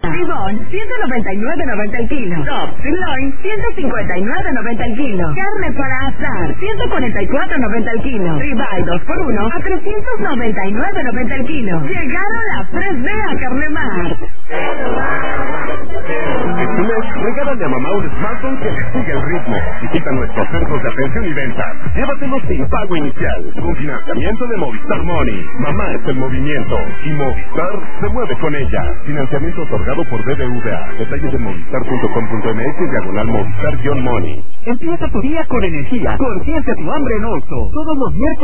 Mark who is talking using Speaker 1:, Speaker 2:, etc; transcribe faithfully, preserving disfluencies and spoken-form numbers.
Speaker 1: Tibón, ciento noventa y nueve noventa el kilo. Top Sirloin, ciento cincuenta y nueve noventa el kilo. Carne para asar, ciento cuarenta y cuatro noventa el kilo. Ribeye dos por uno a trescientos noventa y nueve noventa el kilo. Llegaron las tres D a Carnemar.
Speaker 2: Este mes, regálale a mamá un smartphone que le siga el ritmo. Visita nuestros centros de atención y venta. Llévatelo sin pago inicial. Con financiamiento de Movistar Money. Mamá es el movimiento. Y Movistar se mueve con ella. Financiamiento otorgado por B B V A. Detalles en movistar punto com punto m x diagonal Movistar-Money.
Speaker 3: Empieza tu día con energía. Consiente tu hambre en Oxxo. Todos los miércoles